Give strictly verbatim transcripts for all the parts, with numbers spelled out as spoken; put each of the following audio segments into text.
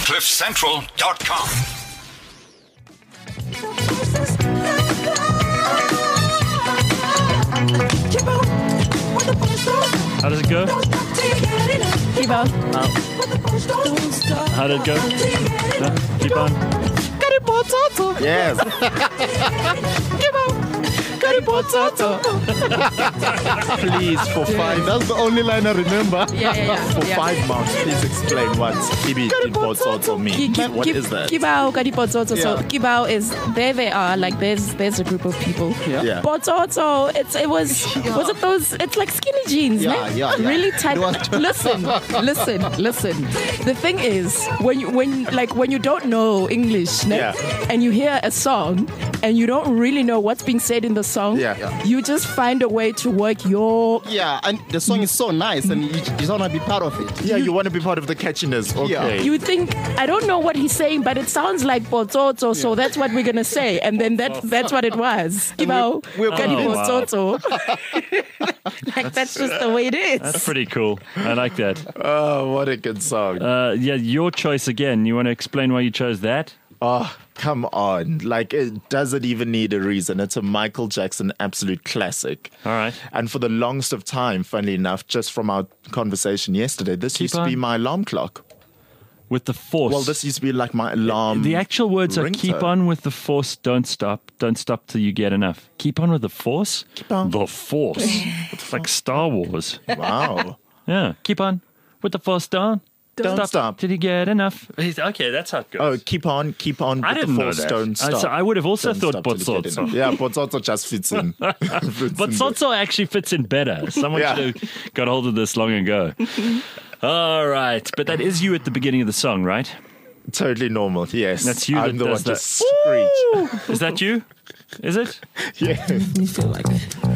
cliff central dot com. How does it go? Keep on. Oh. How did it go? No? Keep on. Yes. Please, for five. That's the only line I remember. Yeah, yeah, yeah. For yeah. five months, please explain what Kibi did Botsotso mean. Ki- What ki- is that? Kibao, Kadipotsoto. So Yeah. Kibao is there. They are like there's there's a group of people. Yeah. Yeah. Potsoto. It's it was was it those? It's like skinny jeans. Yeah, ne? yeah, yeah. Really tight. It was- listen, listen, listen. The thing is, when you when like when you don't know English, ne? Yeah. and you hear a song and you don't really know what's being said in the song, Yeah, yeah. you just find a way to work your. Yeah, and the song is so nice, and you, you just want to be part of it. Yeah, you want to be part of the catchiness. Okay. Yeah. You think I don't know what he's saying, but it sounds like potsoto, so that's what we're gonna say, and then that that's what it was. Kibao, we're- Oh, Kadipotsoto. Like that's just the way it is. That's pretty cool. I like that. Oh, what a good song. Uh, yeah, your choice again. You want to explain why you chose that? Oh, come on. Like, it doesn't even need a reason. It's a Michael Jackson absolute classic. All right. And for the longest of time, funnily enough, just from our conversation yesterday, this Keep used to be on. my alarm clock. With the force. Well, this used to be like my alarm. The actual words are ringtone. keep on with the force, don't stop. Don't stop till you get enough. Keep on with the force? Keep on. The force. It's like Star Wars. Wow. Yeah. Keep on with the force, don't. Don't stop. till you get enough. Okay, that's how it goes. Oh, keep on, keep on. I with didn't the know force, that. Don't I- stop. so I would have also Don't thought stop till you get Botsotso. enough. Yeah, Botsotso just fits in. Fits But in Sotso actually fits in better. Someone Yeah. should have got hold of this long ago. All right. But that is you at the beginning of the song, right? there. Totally normal, yes. That's you I'm that the one does that. just screech. Is that you? Is it? Yeah. You feel like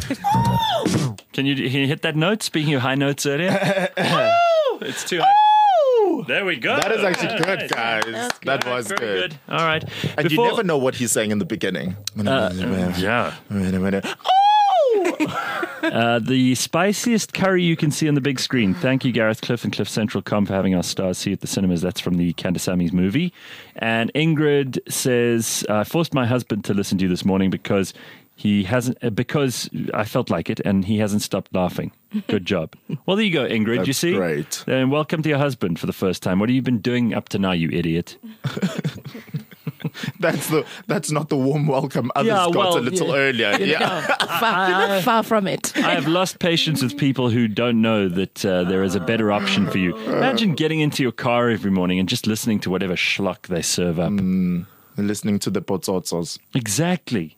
it. Can you, can you hit that note? Speaking of high notes earlier. It's too high. There we go. That is actually All good, right. guys. That was Very good. good. All right. And Before- you never know what he's saying in the beginning. Uh, yeah. Oh! Uh, the spiciest curry you can see on the big screen. Thank you, Gareth Cliff and Cliff Central Com for having our stars see at the cinemas. That's from the Kandasami's movie. And Ingrid says, I forced my husband to listen to you this morning because he hasn't, uh, because I felt like it and he hasn't stopped laughing. Good job. Well, there you go, Ingrid. That's you see? great. And welcome to your husband for the first time. What have you been doing up to now, you idiot? That's the that's not the warm welcome others Yeah, got well, a little yeah. earlier. Yeah. Far, far from it. I have lost patience with people who don't know that uh, there is a better option for you. Imagine getting into your car every morning and just listening to whatever schlock they serve up. Listening to the Botsotsos. Exactly.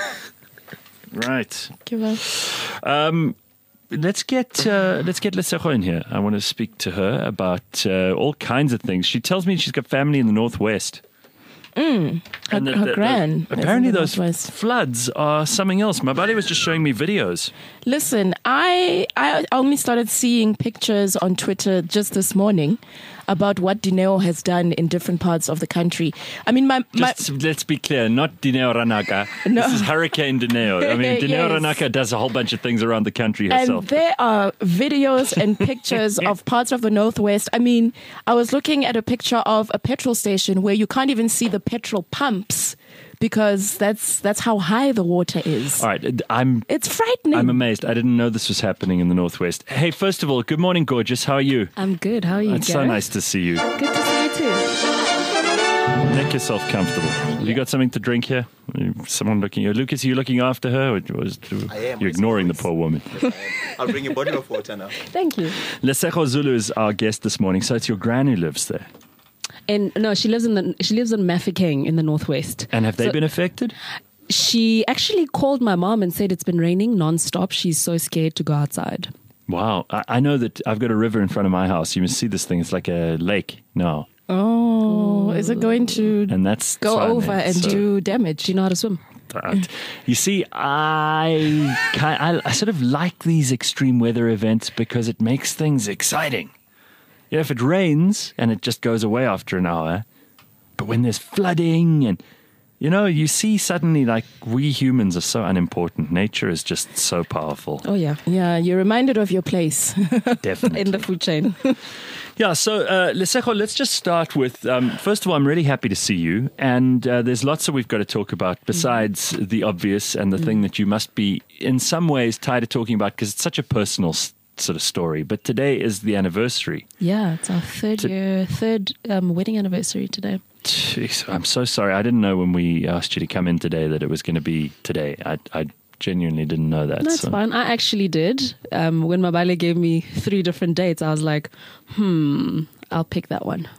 Right. Give up. Um, let's get uh, let's get Lesego in here. I want to speak to her about uh, all kinds of things. She tells me she's got family in the Northwest. Mm. Her, And the- her the- the- gran. is apparently, in the those Northwest. floods are something else. My buddy was just showing me videos. Listen, I I only started seeing pictures on Twitter just this morning about what Dineo has done in different parts of the country. I mean, my, my Just let's be clear, not Dineo Ranaka. No. This is Hurricane Dineo. I mean, Dineo Yes. Ranaka does a whole bunch of things around the country and herself. there are videos and pictures of parts of the Northwest. I mean, I was looking at a picture of a petrol station where you can't even see the petrol pumps because that's that's how high the water is. All right, I'm It's frightening. I'm amazed. I didn't know this was happening in the Northwest. Hey, first of all, good morning, gorgeous. How are you? I'm good. How are you, It's so Gareth? nice to see you. Good to see you too. Make yourself comfortable. Have you got something to drink here? Someone looking at Lucas, are you looking after her? Or was, I am, you're as ignoring the always. poor woman. I'll bring a bottle of water now. Thank you. Lesego Zulu is our guest this morning, so it's your gran who lives there. And no, she lives in the she lives in Mafeking in the Northwest. And have they So- been affected? She actually called my mom and said it's been raining nonstop. She's so scared to go outside. Wow. I, I know that I've got a river in front of my house. You must see this thing. It's like a lake now. Oh, is it going to And that's go Tshwane, over and so- do damage? Do you know how to swim? That. You see, I, kind I I sort of like these extreme weather events because it makes things exciting. You know, if it rains and it just goes away after an hour, but when there's flooding and You know, you see suddenly like we humans are so unimportant. Nature is just so powerful. Oh, yeah. Yeah, you're reminded of your place. Definitely. In the food chain. Yeah, so uh, Lesego, let's just start with, um, first of all, I'm really happy to see you. And uh, there's lots that we've got to talk about besides mm. the obvious and the mm. thing that you must be in some ways tired of talking about because it's such a personal s- sort of story. But today is the anniversary. Yeah, it's our third to- year, third um, wedding anniversary today. Jeez, I'm so sorry. I didn't know when we asked you to come in today that it was going to be today. I, I genuinely didn't know that. That's so. Fine. I actually did. Um, when Mabale gave me three different dates, I was like, hmm, I'll pick that one.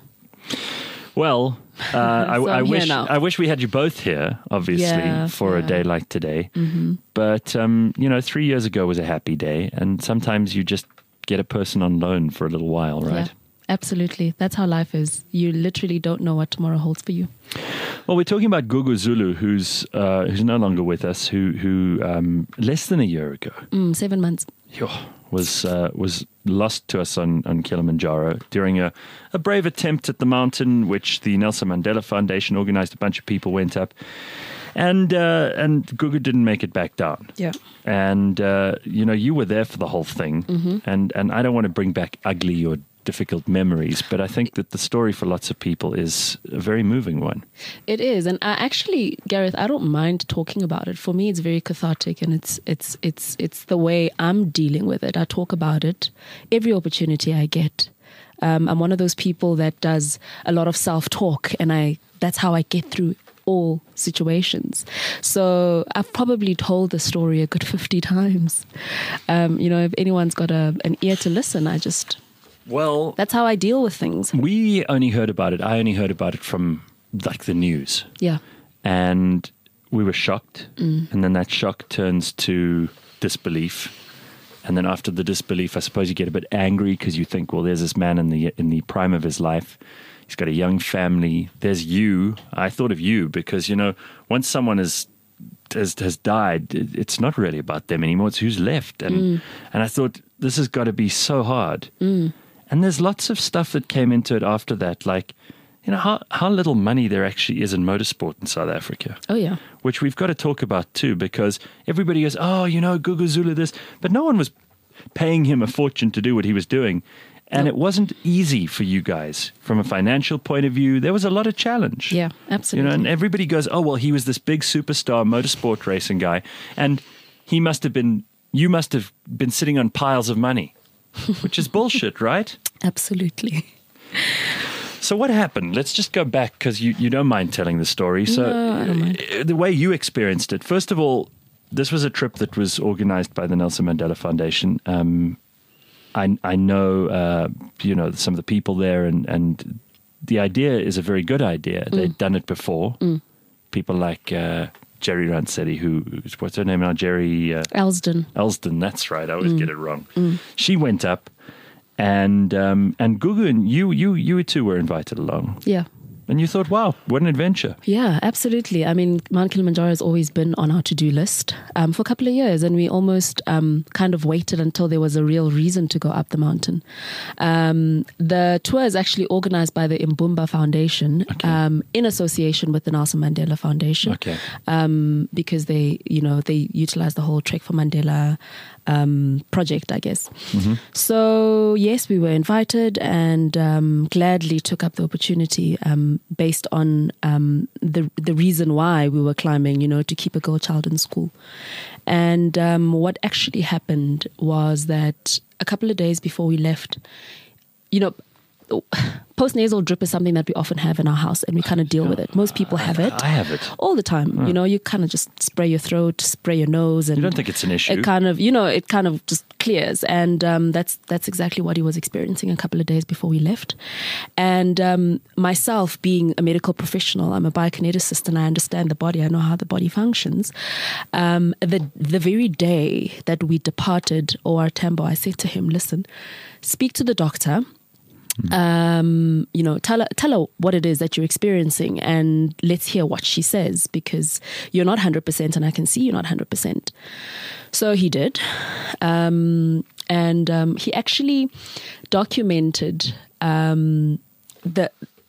Well, uh, I, so I wish now. I wish we had you both here, obviously, yeah, for yeah. a day like today. Mm-hmm. But, um, you know, three years ago was a happy day. And sometimes you just get a person on loan for a little while, right? Yeah. Absolutely. That's how life is. You literally don't know what tomorrow holds for you. Well, we're talking about Gugu Zulu, who's uh, who's no longer with us, who who um, less than a year ago, mm, seven months, yo, was uh, was lost to us on, on Kilimanjaro during a, a brave attempt at the mountain, which the Nelson Mandela Foundation organized. A bunch of people went up, and uh, and Gugu didn't make it back down. Yeah, and uh, you know, you were there for the whole thing, mm-hmm. and and I don't want to bring back ugly or difficult memories, but I think that the story for lots of people is a very moving one. It is, and I actually, Gareth, I don't mind talking about it. For me, it's very cathartic, and it's it's it's it's the way I'm dealing with it. I talk about it every opportunity I get. Um, I'm one of those people that does a lot of self-talk, and I that's how I get through all situations. So I've probably told the story a good fifty times. Um, you know, if anyone's got a, an ear to listen, I just. Well, that's how I deal with things. We only heard about it. I only heard about it from like the news. Yeah. And we were shocked. Mm. And then that shock turns to disbelief. And then after the disbelief, I suppose you get a bit angry because you think, well, there's this man in the in the prime of his life. He's got a young family. There's you. I thought of you because, you know, once someone is has has died, it's not really about them anymore. It's who's left. And mm. and I thought, this has got to be so hard. Mm. And there's lots of stuff that came into it after that, like, you know, how, how little money there actually is in motorsport in South Africa. Oh, yeah. Which we've got to talk about, too, because everybody goes, oh, you know, Gugu Zulu this. But no one was paying him a fortune to do what he was doing. And nope. It wasn't easy for you guys from a financial point of view. There was a lot of challenge. Yeah, absolutely. You know, and everybody goes, oh, well, he was this big superstar motorsport racing guy. And he must have been, you must have been sitting on piles of money. Which is bullshit, right? Absolutely. So what happened? Let's just go back because you, you don't mind telling the story. So no, I don't mind. The way you experienced it, first of all, this was a trip that was organized by the Nelson Mandela Foundation. Um, I, I know, uh, you know, some of the people there and, and the idea is a very good idea. Mm. They'd done it before. Mm. People like... Uh, Jerry Rancetti, who, what's her name now? Jerry... Uh, Elsden. Elsden, that's right. I always mm. get it wrong. Mm. She went up and um, and Gugu and you, you, you two were invited along. Yeah. And you thought, wow, what an adventure. Yeah, absolutely. I mean, Mount Kilimanjaro has always been on our to-do list um, for a couple of years, and we almost um, kind of waited until there was a real reason to go up the mountain. Um, the tour is actually organized by the Mbumba Foundation okay. um, in association with the Nelson Mandela Foundation. Okay. Um, because they, you know, they utilize the whole Trek for Mandela um, project, I guess. Mm-hmm. So, yes, we were invited and um, gladly took up the opportunity um, based on um, the the reason why we were climbing, you know, to keep a girl child in school. And um, what actually happened was that a couple of days before we left, you know, postnasal drip is something that we often have in our house, and we kind of deal with it. Most people have it. I have it. All the time. Oh. You know, you kind of just spray your throat, spray your nose. And you don't think it's an issue? It kind of, you know, it kind of just clears. And um, that's that's exactly what he was experiencing a couple of days before we left. And um, myself, being a medical professional, I'm a biokineticist and I understand the body. I know how the body functions. Um, the, the very day that we departed O R Tambo, I said to him, listen, speak to the doctor. Um, you know, tell her, tell her what it is that you're experiencing and let's hear what she says, because you're not one hundred percent and I can see you're not one hundred percent. So he did. Um, and um, he actually documented um, the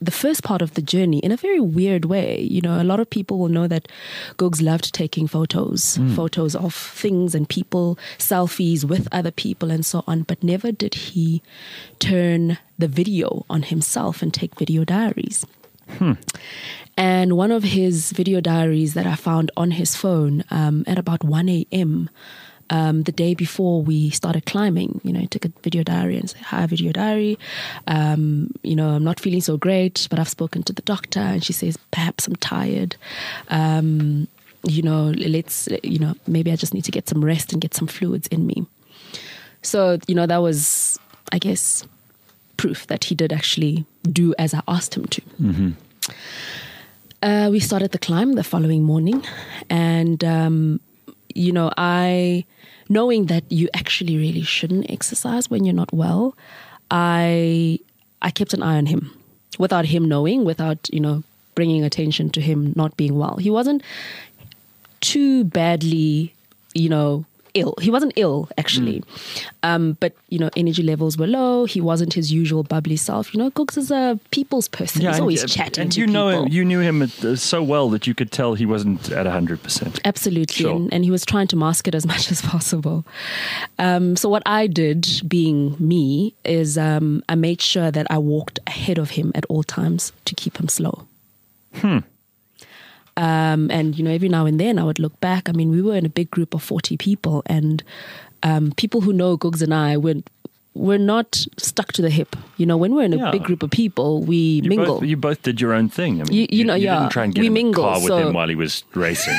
the first part of the journey in a very weird way. You know, a lot of people will know that Googs loved taking photos, mm. photos of things and people, selfies with other people and so on, but never did he turn the video on himself and take video diaries. Hmm. And one of his video diaries that I found on his phone um, at about one a.m., Um, the day before we started climbing, you know, he took a video diary and said, hi, video diary. Um, you know, I'm not feeling so great, but I've spoken to the doctor and she says, perhaps I'm tired. Um, you know, let's, you know, maybe I just need to get some rest and get some fluids in me. So, you know, that was, I guess, proof that he did actually do as I asked him to. Mm-hmm. Uh, we started the climb the following morning and, um, you know, I, knowing that you actually really shouldn't exercise when you're not well, I I kept an eye on him without him knowing, without, you know, bringing attention to him not being well. He wasn't too badly, you know, ill. He wasn't ill, actually. Mm. Um, but, you know, energy levels were low. He wasn't his usual bubbly self. You know, Googs is a people's person. Yeah, He's always and, chatting and to you people. know him, you knew him so well that you could tell he wasn't at one hundred percent. Absolutely. Sure. And, and he was trying to mask it as much as possible. Um, so what I did, being me, is um, I made sure that I walked ahead of him at all times to keep him slow. Hmm. Um, and, you know, every now and then I would look back. I mean, we were in a big group of forty people, and um, people who know Googs and I, we're, we're not stuck to the hip. You know, when we're in a yeah. big group of people, we you mingle. Both, you both did your own thing. I mean, you, you, you know, you yeah, didn't try and get we in mingle, the car with so him while he was racing.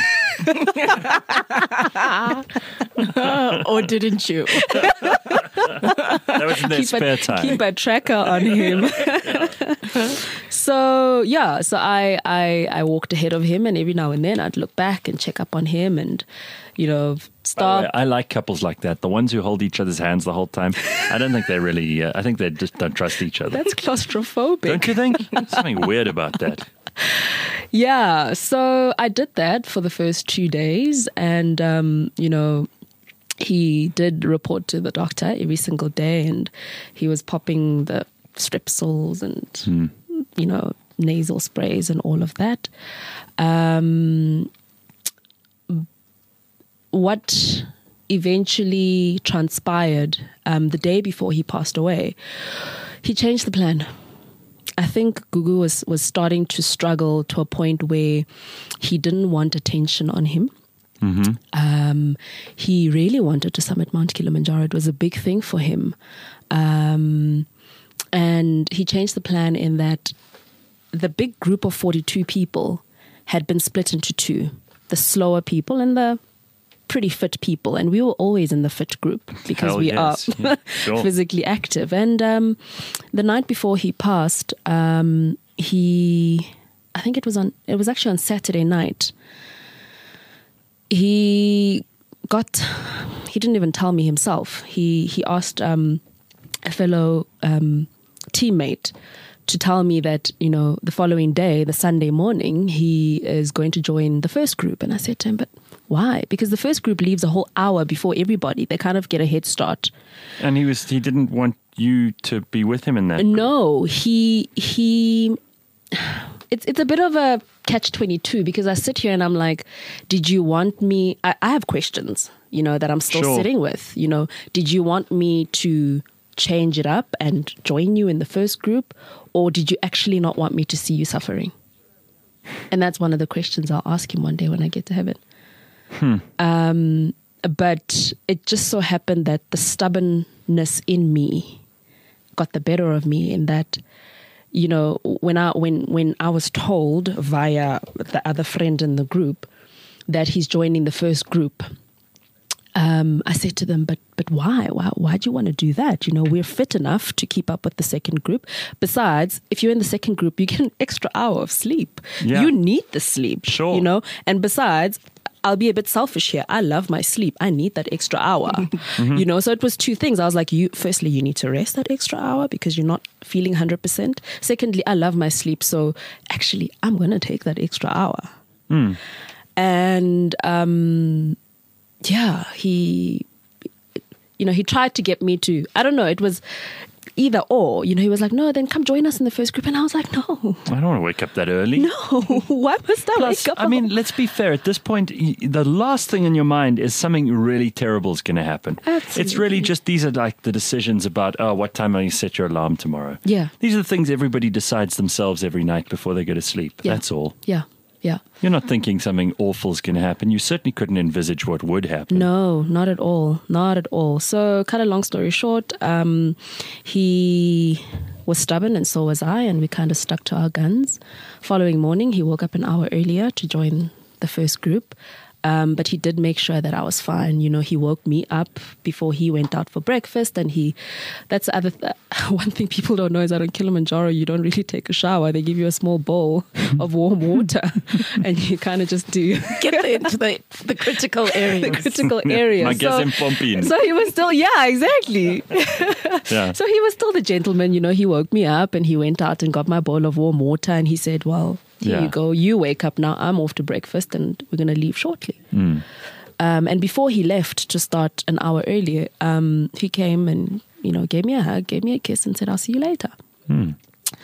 Or didn't you? That was in their keep spare a, time. Keep a tracker on him. So yeah, so I, I I walked ahead of him, and every now and then I'd look back and check up on him, and you know, stop. Way, I like couples like that. The ones who hold each other's hands the whole time. I don't think they really. Uh, I think they just don't trust each other. That's claustrophobic. Don't you think? There's something weird about that. Yeah, so I did that for the first two days, and um, you know, he did report to the doctor every single day, and he was popping the strepsils and hmm. you know, nasal sprays and all of that. Um, what eventually transpired um, the day before he passed away, he changed the plan. I think Gugu was, was starting to struggle to a point where he didn't want attention on him. Mm-hmm. Um, he really wanted to summit Mount Kilimanjaro. It was a big thing for him. Um, and he changed the plan in that the big group of forty-two people had been split into two. The slower people and the pretty fit people. And we were always in the fit group because Hell we yes. are Yeah, sure. physically active. And um, the night before he passed, um, he, I think it was on, it was actually on Saturday night. He got, he didn't even tell me himself. He, he asked um, a fellow um, teammate to tell me that, you know, the following day, the Sunday morning, he is going to join the first group. And I said to him, but why? Because the first group leaves a whole hour before everybody. They kind of get a head start. And he was he didn't want you to be with him in that. No, he he it's it's a bit of a catch twenty-two, because I sit here and I'm like, did you want me I, I have questions, you know, that I'm still Sure. sitting with. You know, did you want me to change it up and join you in the first group, or did you actually not want me to see you suffering? And that's one of the questions I'll ask him one day when I get to heaven. Hmm. Um, but it just so happened that the stubbornness in me got the better of me, in that, you know, when I when when I was told via the other friend in the group that he's joining the first group, um, I said to them, but but why? Why why do you want to do that? You know, we're fit enough to keep up with the second group. Besides, if you're in the second group, you get an extra hour of sleep. Yeah. You need the sleep, Sure. you know. And besides, I'll be a bit selfish here. I love my sleep. I need that extra hour, Mm-hmm. you know. So it was two things. I was like, you, firstly, you need to rest that extra hour because you're not feeling one hundred percent. Secondly, I love my sleep. So actually, I'm going to take that extra hour. Mm. And um, yeah, he, you know, he tried to get me to, I don't know, it was, either or. You know, he was like, no, then come join us in the first group. And I was like, no, I don't want to wake up that early. no, why must I Plus, wake up? I mean, let's be fair. At this point, y- the last thing in your mind is something really terrible is going to happen. Absolutely. It's really just these are like the decisions about, oh, what time are you set your alarm tomorrow? Yeah. These are the things everybody decides themselves every night before they go to sleep. Yeah. That's all. yeah, yeah. You're not thinking something awful is going to happen. You certainly couldn't envisage what would happen. No, not at all. Not at all. So, cut a long story short, um, he was stubborn and so was I, and we kind of stuck to our guns. Following morning, he woke up an hour earlier to join the first group. Um, but he did make sure that I was fine. You know, he woke me up before he went out for breakfast, and he, that's the other, th- one thing people don't know is that on Kilimanjaro, you don't really take a shower. They give you a small bowl of warm water and you kind of just do Get into the, the critical the areas. critical areas. My guess in Pompin. So he was still, yeah, exactly. Yeah. So he was still the gentleman, you know, he woke me up and he went out and got my bowl of warm water and he said, well, here Yeah. you go. You wake up now. I'm off to breakfast and we're going to leave shortly. Mm. Um, and before he left to start an hour earlier, um, he came and, you know, gave me a hug, gave me a kiss and said, I'll see you later. Mm.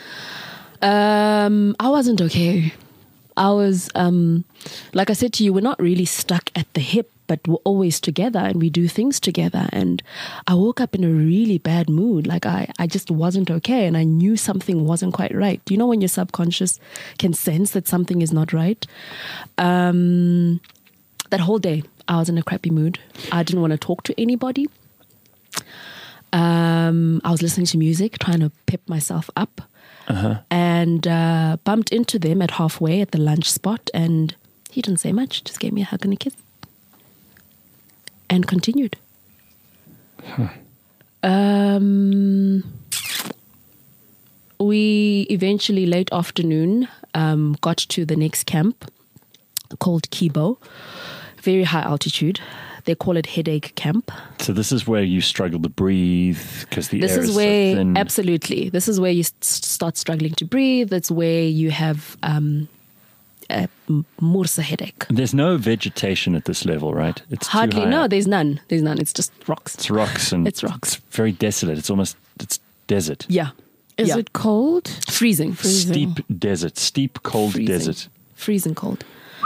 Um, I wasn't okay. I was, um, like I said to you, we're not really stuck at the hip, but we're always together and we do things together. And I woke up in a really bad mood. Like I, I just wasn't okay. And I knew something wasn't quite right. Do you know when your subconscious can sense that something is not right? Um, that whole day, I was in a crappy mood. I didn't want to talk to anybody. Um, I was listening to music, trying to pep myself up. Uh-huh. And uh, bumped into them at halfway at the lunch spot, and he didn't say much, just gave me a hug and a kiss. And continued. Huh. Um, we eventually, late afternoon, um, got to the next camp called Kibo. Very high altitude. They call it headache camp. So this is where you struggle to breathe because the This air is is where, so thin. absolutely, this is where you s- start struggling to breathe. That's where you have um, a m- Mursa headache. There's no vegetation at this level, right? It's too Hardly, high no, up. there's none. There's none. It's just rocks. It's rocks and It's rocks. It's very desolate. It's almost it's desert. Yeah. Is yeah. it cold? freezing? Freezing. Steep desert, steep cold Freezing. desert. Freezing cold.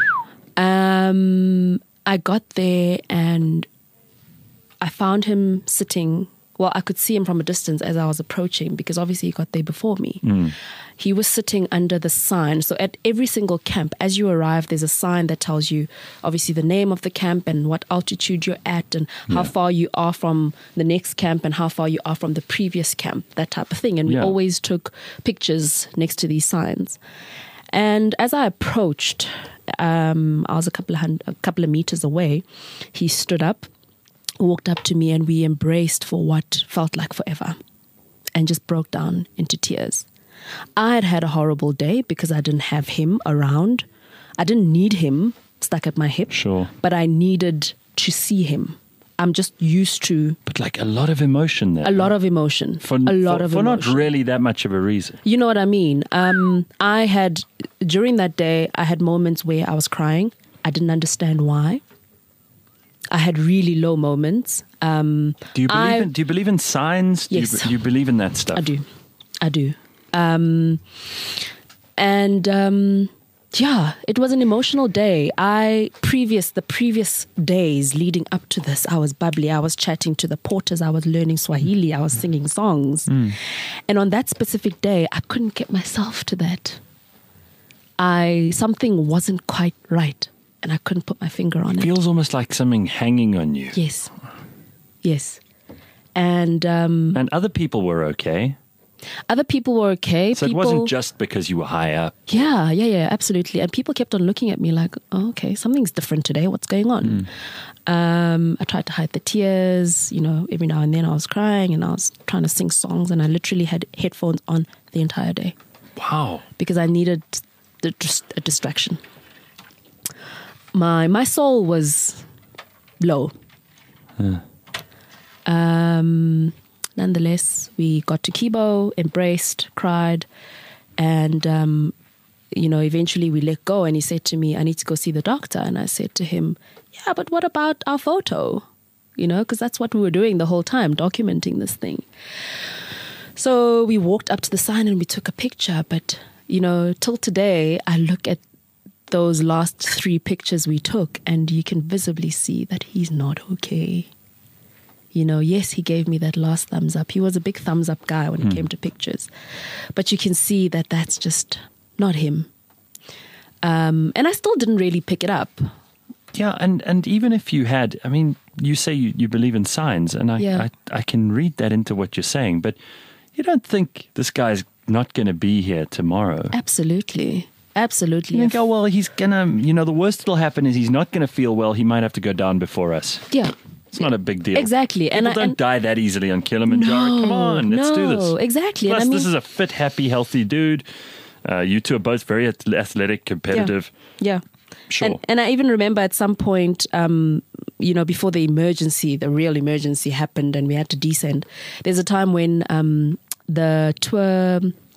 Um, I got there and I found him sitting. Well, I could see him from a distance as I was approaching because obviously he got there before me. Mm. He was sitting under the sign. So at every single camp, as you arrive, there's a sign that tells you obviously the name of the camp and what altitude you're at and how Yeah. far you are from the next camp and how far you are from the previous camp, that type of thing. And we Yeah. always took pictures next to these signs. And as I approached, um, I was a couple of hundred, a couple of meters away. He stood up, walked up to me, and we embraced for what felt like forever, and just broke down into tears. I had had a horrible day because I didn't have him around. I didn't need him stuck at my hip, Sure. but I needed to see him. I'm just used to But like a lot of emotion there. a lot of emotion. for, a lot for, of for emotion. not really that much of a reason. You know what I mean? Um, I had, during that day, I had moments where I was crying. I didn't understand why. I had really low moments. Um, Do you believe I- in do you believe in signs? Do Yes. you, do you believe in that stuff? I do. I do. Um, and um, yeah, it was an emotional day. I previous the previous days leading up to this, I was bubbly. I was chatting to the porters. I was learning Swahili. I was singing songs. And on that specific day, I couldn't get myself to that. I something wasn't quite right, and I couldn't put my finger on it. Feels almost like something hanging on you. Yes, yes. And um, And other people were okay. other people were okay. So people, it wasn't just because you were high up. Yeah, yeah, yeah, absolutely. And people kept on looking at me like, oh, okay, something's different today. What's going on? Um, I tried to hide the tears. You know, every now and then I was crying and I was trying to sing songs, and I literally had headphones on the entire day Wow. because I needed the, just a distraction. My my soul was low. Um, nonetheless, we got to Kibo, embraced, cried, and um, you know, eventually we let go. And he said to me, "I need to go see the doctor." And I said to him, "Yeah, but what about our photo? You know, because that's what we were doing the whole time, documenting this thing." So we walked up to the sign and we took a picture. But, you know, till today, I look at those last three pictures we took and you can visibly see that he's not okay. You know, yes, he gave me that last thumbs up. He was a big thumbs up guy when it Hmm. came to pictures. But you can see that that's just not him. Um, and I still didn't really pick it up. Yeah, and, and even if you had, I mean, you say you, you believe in signs, and I, Yeah. I I can read that into what you're saying, but you don't think this guy's not going to be here tomorrow. Absolutely. Absolutely. You think, oh, well, he's going to, you know, the worst that'll happen is he's not going to feel well. He might have to go down before us. Yeah. It's not a big deal. Exactly. People And I- don't and- die that easily on Kilimanjaro. No, Come on, let's do no, this. exactly. Plus, And I mean- this is a fit, happy, healthy dude. Uh, you two are both very ath- athletic, competitive. Yeah. Sure. And, and I even remember at some point, um, you know, before the emergency, the real emergency happened and we had to descend. There's a time when um, the tour,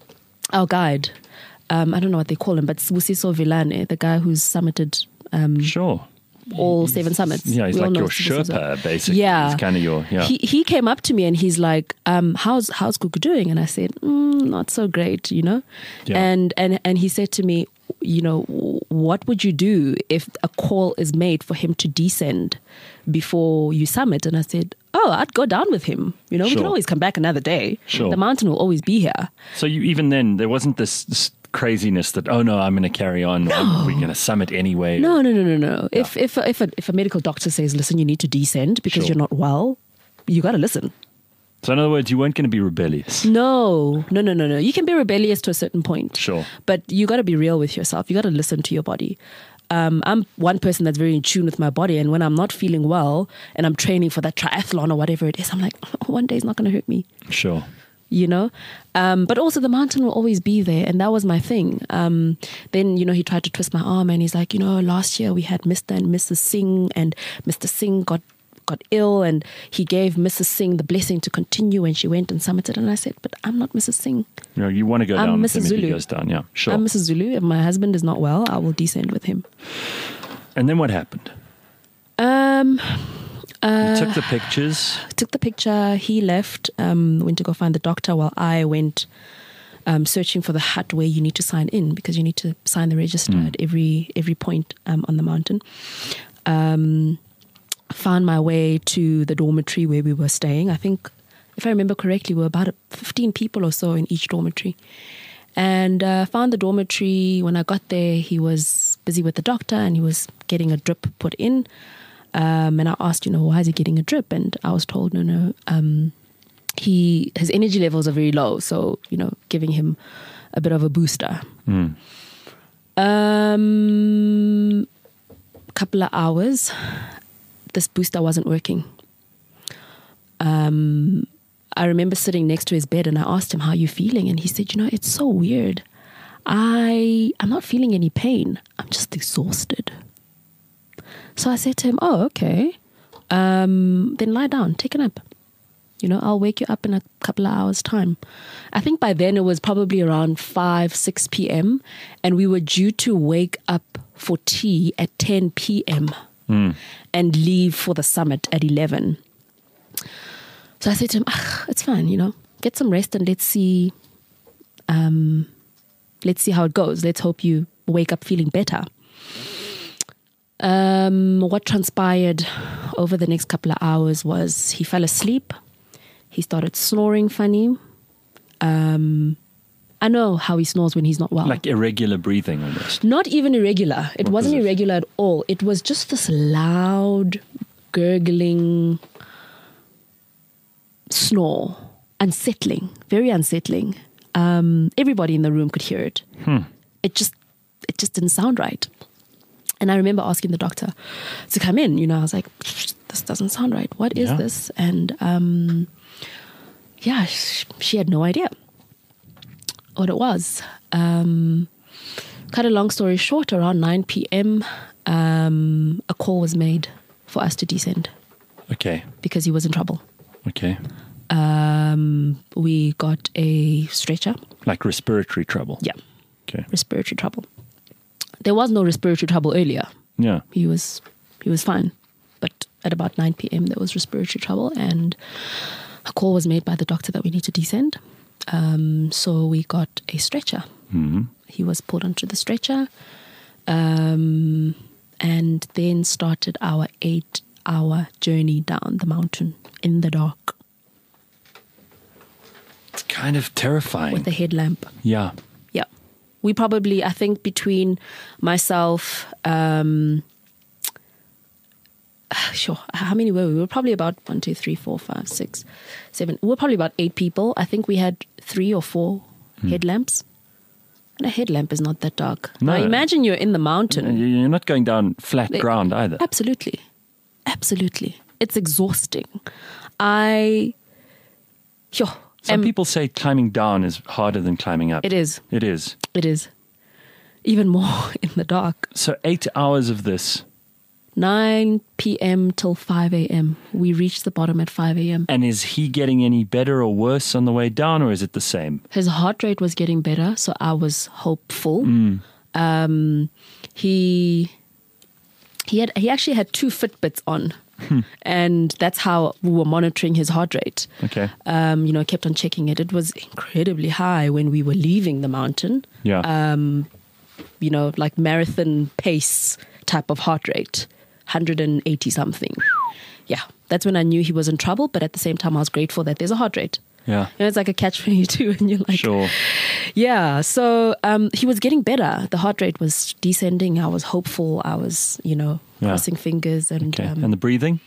our guide, um, I don't know what they call him, but Sibusiso Vilane, the guy who's summited um, Sure. all seven summits. Yeah, he's We all like know your Sibusiso. Sherpa, basically. Yeah. He's kind of your, yeah. He he came up to me and he's like, um, "How's how's Gugu doing?" And I said, mm, "Not so great," you know. Yeah. And and and he said to me, "You know, what would you do if a call is made for him to descend before you summit?" And I said, "Oh, I'd go down with him. You know, we Sure. can always come back another day. Sure. The mountain will always be here." So you even then, there wasn't this, this craziness that, oh no, I'm going to carry on. I'm- We're going to summit anyway. No, no, no, no, no. If if if a, if a medical doctor says, "Listen, you need to descend because Sure. you're not well," you got to listen. So in other words, you weren't going to be rebellious. No, no, no, no, no. You can be rebellious to a certain point. Sure. But you got to be real with yourself. You got to listen to your body. Um, I'm one person that's very in tune with my body. And when I'm not feeling well and I'm training for that triathlon or whatever it is, I'm like, oh, one day is not going to hurt me, Sure. you know? Um, but also the mountain will always be there. And that was my thing. Um, then, you know, he tried to twist my arm and he's like, you know, last year we had Mister and Missus Singh and Mister Singh got got ill and he gave Missus Singh the blessing to continue when she went and summited. And I said, but I'm not Missus Singh. You know, you want to go I'm down with Missus him if he Zulu. goes down. Yeah, sure. I'm Missus Zulu. If my husband is not well, I will descend with him. And then what happened? Um, You took the pictures. took the picture. He left, um, went to go find the doctor while I went um, searching for the hut where you need to sign in because you need to sign the register at every every point um, on the mountain. Um, found my way to the dormitory where we were staying. I think, if I remember correctly, we were about fifteen people or so in each dormitory. And uh, found the dormitory. When I got there, he was busy with the doctor and he was getting a drip put in. Um, and I asked, you know, why is he getting a drip? And I was told, no, no, um, he his energy levels are very low. So, you know, giving him a bit of a booster. Mm. Um, couple of hours, this booster wasn't working. Um, I remember sitting next to his bed and I asked him, how are you feeling? And he said, you know, it's so weird. I, I'm not feeling any pain. I'm just exhausted. So I said to him, oh, okay. Um, then lie down, take a nap. You know, I'll wake you up in a couple of hours' time. I think by then it was probably around five, six p.m. and we were due to wake up for tea at ten p.m. Mm. and leave for the summit at eleven. So I said to him, ah, it's fine, you know, get some rest and let's see, um, let's see how it goes. Let's hope you wake up feeling better. Um, what transpired over the next couple of hours was he fell asleep. He started snoring funny. Um, I know how he snores when he's not well. Like irregular breathing almost. Not even irregular. It What wasn't was it? irregular at all. It was just this loud, gurgling snore. Unsettling. Very unsettling. Um, everybody in the room could hear it. Hmm. It just, it just didn't sound right. And I remember asking the doctor to come in. You know, I was like, this doesn't sound right. What is Yeah. this? And um, yeah, sh- she had no idea what it was. Um, cut a long story short, around nine p.m., um, a call was made for us to descend Okay. because he was in trouble. Okay. Um, we got a stretcher. Like respiratory trouble. Yeah, Okay. respiratory trouble. There was no respiratory trouble earlier. Yeah. He was he was fine. But at about nine p.m. there was respiratory trouble and a call was made by the doctor that we need to descend. Um, so we got a stretcher. Mm-hmm. He was pulled onto the stretcher, um, and then started our eight-hour journey down the mountain in the dark It's kind of terrifying. with a headlamp. yeah. Yeah. We probably, I think between myself, um, sure, how many were we? We were probably about one, two, three, four, five, six, seven. We were probably about eight people. I think we had three or four Hmm. headlamps. And a headlamp is not that dark. No. Now imagine you're in the mountain. And you- You're not going down flat They- ground either. Absolutely. Absolutely. It's exhausting. I, yo, Some am- people say climbing down is harder than climbing up. it is. It is. It is. Even more in the dark. So eight hours of this, nine p.m. till five a.m. We reached the bottom at five a.m. and is he getting any better or worse on the way down, or is it the same? His heart rate was getting better, so I was hopeful. Mm. Um, he he had he actually had two Fitbits on, Hmm. and that's how we were monitoring his heart rate. Okay. Um, you know, kept on checking it. It was incredibly high when we were leaving the mountain. Yeah. Um, you know, like marathon pace type of heart rate, one hundred eighty something. Yeah, that's when I knew he was in trouble. But at the same time, I was grateful that there's a heart rate. yeah. You know, it's like a catch twenty-two, and you're like, Sure. yeah. So um, he was getting better. The heart rate was descending. I was hopeful. I was, you know, Yeah. crossing fingers. And Okay. um, And the breathing?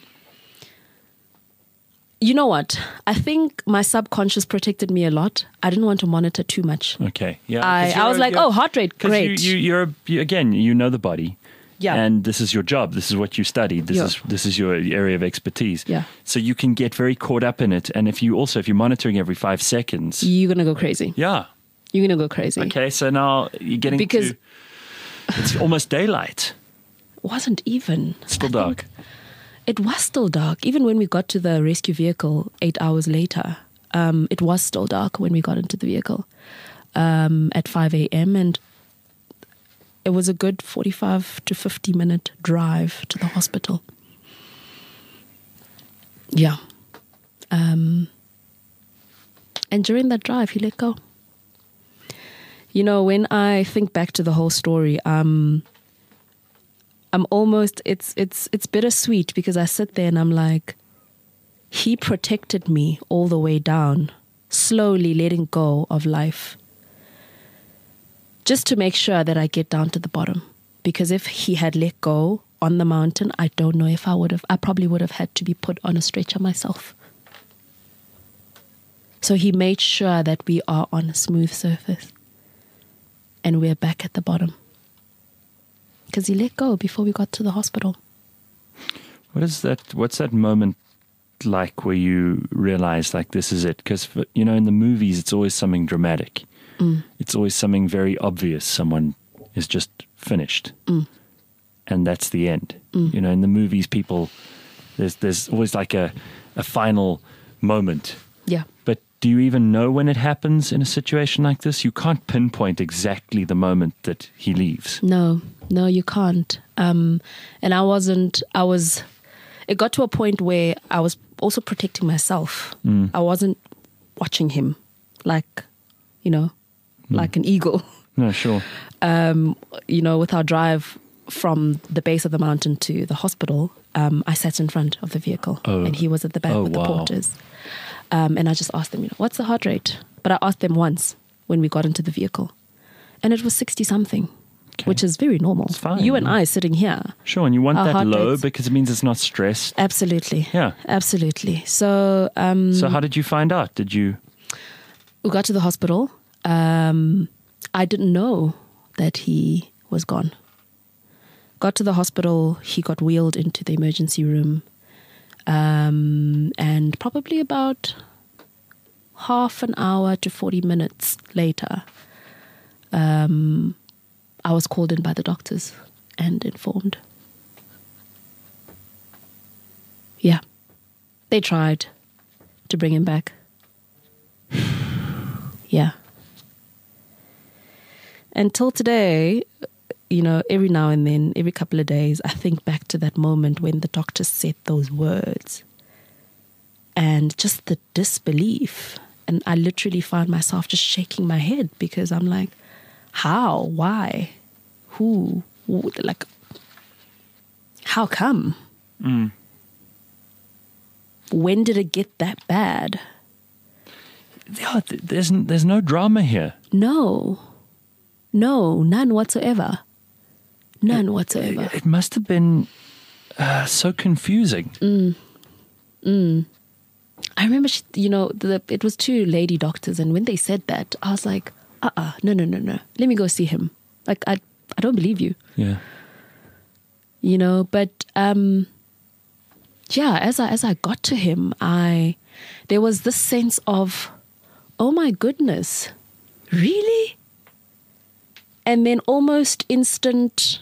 you know what? I think my subconscious protected me a lot. I didn't want to monitor too much. Okay. Yeah. I, 'cause I was you're- like, you're- oh, heart rate, 'cause great. You, you, you're, you, again, you know the body. Yeah. And this is your job. This is what you studied. This Yeah. is this is your area of expertise. Yeah. So you can get very caught up in it. And if you also if you're monitoring every five seconds. You're going to go crazy. Yeah. You're going to go crazy. Okay. So now you're getting Because- to it's almost daylight. It wasn't even. Still I dark. think It was still dark. Even when we got to the rescue vehicle eight hours later, um, it was still dark when we got into the vehicle um, at five a.m. And it was a good forty-five to fifty minute drive to the hospital. Yeah. Um, and during that drive, he let go. You know, when I think back to the whole story, um, I'm almost, it's, it's, it's bittersweet because I sit there and I'm like, he protected me all the way down, slowly letting go of life, just to make sure that I get down to the bottom. Because if he had let go on the mountain, I don't know if I would have, I probably would have had to be put on a stretcher myself. So he made sure that we are on a smooth surface and we're back at the bottom. Because he let go before we got to the hospital. What is that? What's that moment like where you realize like this is it? Because you know in the movies it's always something dramatic. Mm. It's always something very obvious. Someone is just finished, Mm. and that's the end. Mm. You know, in the movies, people there's there's always like a a final moment. Yeah. But do you even know when it happens in a situation like this? You can't pinpoint exactly the moment that he leaves. No, no, you can't. Um, and I wasn't, I was, it got to a point where I was also protecting myself. Mm. I wasn't watching him like, you know, like an eagle. No, sure. Um, you know, with our drive from the base of the mountain to the hospital, um, I sat in front of the vehicle Oh. and he was at the back Oh, with the wow. porters. Um, and I just asked them, you know, what's the heart rate? But I asked them once when we got into the vehicle. And it was sixty something, Okay. which is very normal. It's fine, You and yeah. I sitting here. Sure, and you want Our that heart low rates- because it means it's not stressed. Absolutely. Yeah. Absolutely. So, um, So how did you find out? Did you? we got to the hospital. Um, I didn't know that he was gone. Got to the hospital. He got wheeled into the emergency room. Um, and probably about half an hour to forty minutes later, um, I was called in by the doctors and informed. Yeah, they tried to bring him back. Yeah. Until today, you know, every now and then, every couple of days, I think back to that moment when the doctor said those words and just the disbelief And I literally found myself just shaking my head because I'm like, how? Why? Who? Who? Like, how come? Mm. When did it get that bad? Yeah, th- there's n- there's no drama here. No. No, none whatsoever. None whatsoever. It, it must have been uh, so confusing. Mm. Mm. I remember, she, you know, the, it was two lady doctors, and when they said that, I was like, uh-uh, no, no, no, no. Let me go see him. Like, I, I don't believe you. Yeah. You know, but um, yeah, as I as I got to him, I there was this sense of, oh my goodness, really? And then almost instant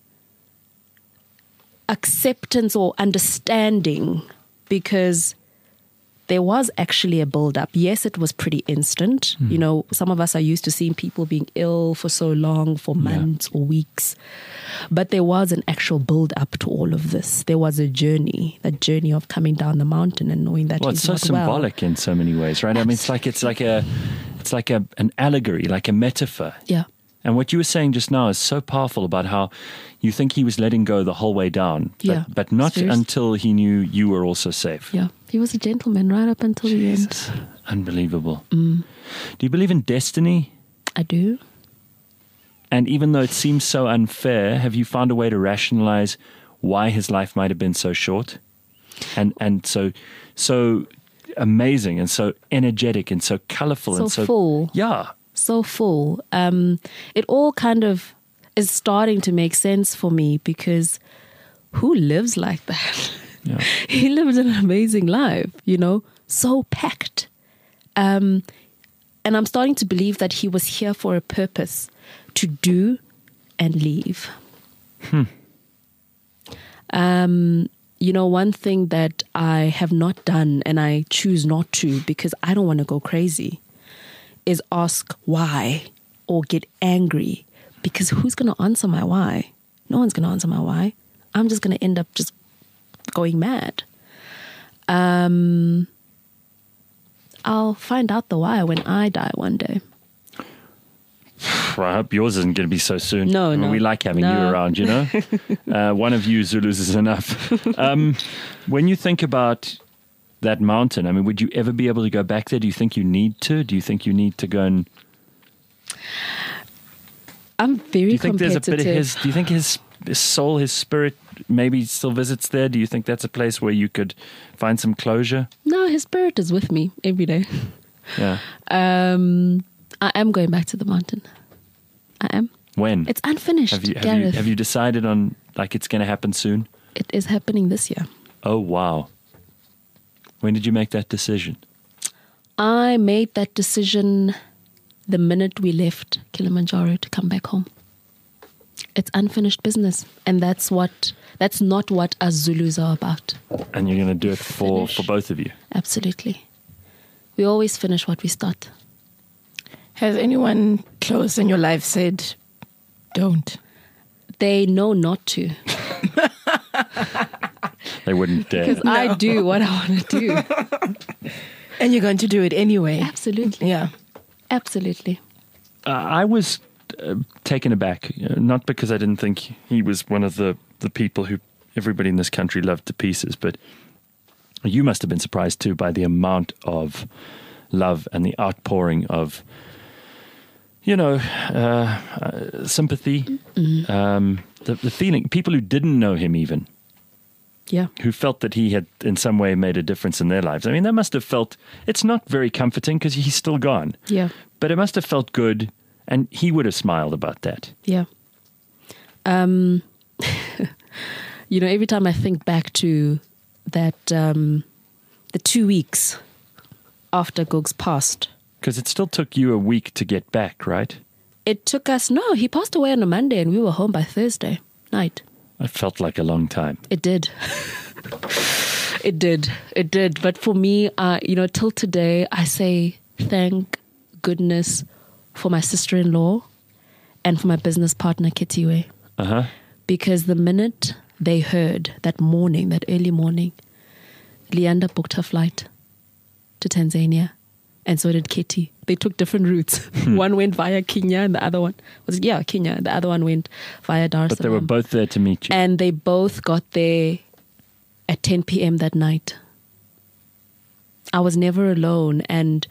acceptance or understanding, because there was actually a build-up. Yes, it was pretty instant. Mm. You know, some of us are used to seeing people being ill for so long, for months yeah. or weeks. But there was an actual build-up to all of this. There was a journey, that journey of coming down the mountain and knowing that well, he's it's so not symbolic well. in so many ways, right? I mean, it's like it's like a, it's like a an allegory, like a metaphor. Yeah. And what you were saying just now is so powerful about how you think he was letting go the whole way down, but, yeah, but not serious. until he knew you were also safe. Yeah, he was a gentleman right up until Jesus. the end. Unbelievable. Mm. Do you believe in destiny? I do. And even though it seems so unfair, have you found a way to rationalize why his life might have been so short and and so so amazing and so energetic and so colorful so and so full? Yeah. So full. Um, it all kind of is starting to make sense for me, because who lives like that? Yeah. He lived an amazing life, you know, so packed. Um, and I'm starting to believe that he was here for a purpose, to do and leave. Hmm. Um, you know, one thing that I have not done, and I choose not to because I don't want to go crazy, is ask why or get angry, because who's going to answer my why? No one's going to answer my why. I'm just going to end up just going mad. Um, I'll find out the why when I die one day. Well, I hope yours isn't going to be so soon. No, I mean, no. we like having no. you around, you know? uh, one of you Zulus is enough. Um, when you think about that mountain, I mean, would you ever be able to go back there? Do you think you need to? Do you think you need to go and... I'm very do you think competitive. There's a bit of his, do you think his, his soul, his spirit maybe still visits there? Do you think that's a place where you could find some closure? No, his spirit is with me every day. Yeah. Um, I am going back to the mountain. I am. When? It's unfinished, have you, have Gareth. you, have you decided on, like, it's going to happen soon? It is happening this year. Oh, wow. When did you make that decision? I made that decision the minute we left Kilimanjaro to come back home. It's unfinished business, and that's what that's not what us Zulus are about. And you're going to do it for, Finish. for both of you? Absolutely. We always finish what we start. Has anyone close in your life said, don't? They know not to. They wouldn't dare. Because I do what I want to do. And you're going to do it anyway. Absolutely. Yeah. Absolutely. Uh, I was uh, taken aback, uh, not because I didn't think he was one of the, the people who everybody in this country loved to pieces, but you must have been surprised too by the amount of love and the outpouring of, you know, uh, uh, sympathy, Mm-hmm. um, the, the feeling, people who didn't know him even, Yeah. who felt that he had in some way made a difference in their lives. I mean, that must have felt, it's not very comforting because he's still gone. Yeah. But it must have felt good, and he would have smiled about that. Yeah. Um, you know, every time I think back to that, um, the two weeks after Gogs passed. Because it still took you a week to get back, right? It took us, no, he passed away on a Monday and we were home by Thursday night. It felt like a long time. It did. It did. It did. But for me, uh, you know, till today, I say thank goodness for my sister-in-law and for my business partner, Kitiwe. Uh-huh. Because the minute they heard that morning, that early morning, Leander booked her flight to Tanzania. and so did Kitty. They took different routes. One went via Kenya, and the other one was yeah Kenya. And the other one went via Dar es But they were Salaam. both there to meet you. And they both got there at ten p.m. that night. I was never alone, and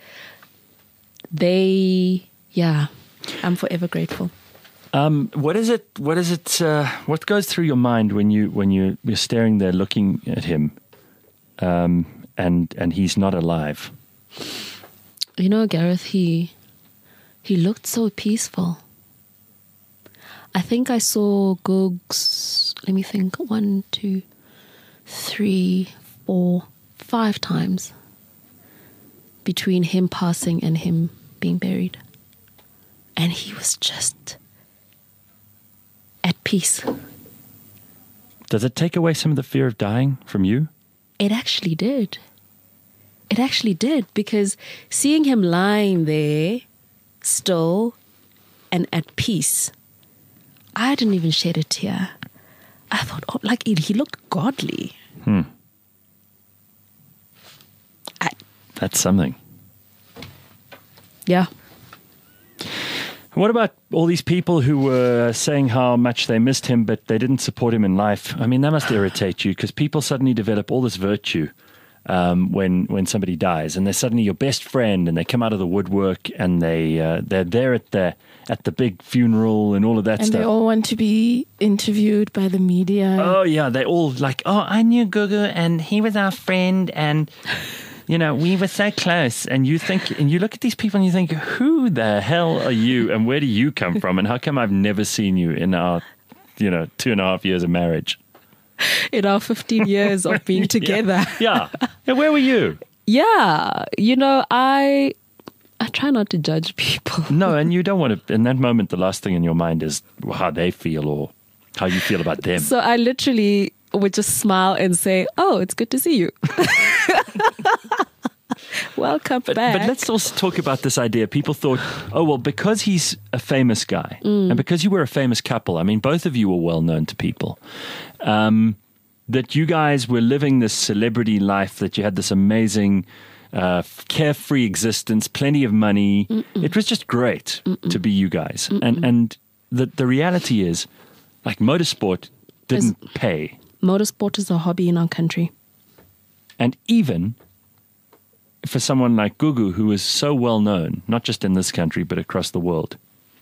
they, yeah, I'm forever grateful. Um, what is it? What is it? Uh, what goes through your mind when you when you you're staring there, looking at him, um, and and he's not alive? You know, Gareth, he he looked so peaceful. I think I saw Googs, let me think, one, two, three, four, five times between him passing and him being buried. And he was just at peace. Does it take away some of the fear of dying from you? It actually did. It actually did, because seeing him lying there, still and at peace, I didn't even shed a tear. I thought, oh, like, he looked godly. Hmm. I, That's something. yeah. What about all these people who were saying how much they missed him, but they didn't support him in life? I mean, that must irritate you, because people suddenly develop all this virtue um, when when somebody dies, and they're suddenly your best friend, and they come out of the woodwork, and they uh, they're there at the at the big funeral and all of that And stuff. they all want to be interviewed by the media. Oh yeah, they all like, oh, I knew Gugu, and he was our friend, and you know, we were so close. And you think, and you look at these people, and you think, who the hell are you, and where do you come from, and how come I've never seen you in our, you know, two and a half years of marriage? In our fifteen years of being together. Yeah, yeah. Where were you? Yeah. You know, I I try not to judge people. No, and you don't want to. In that moment, the last thing in your mind is how they feel or how you feel about them. So I literally would just smile and say, oh, it's good to see you. Welcome But, back. but let's also talk about this idea. People thought, oh, well, because he's a famous guy Mm. and because you were a famous couple, I mean, both of you were well known to people, um, that you guys were living this celebrity life, that you had this amazing, uh, carefree existence, plenty of money. Mm-mm. It was just great Mm-mm. to be you guys. Mm-mm. And and the, the reality is, like, motorsport didn't pay. Motorsport is a hobby in our country. And even for someone like Gugu, who is so well known, not just in this country, but across the world.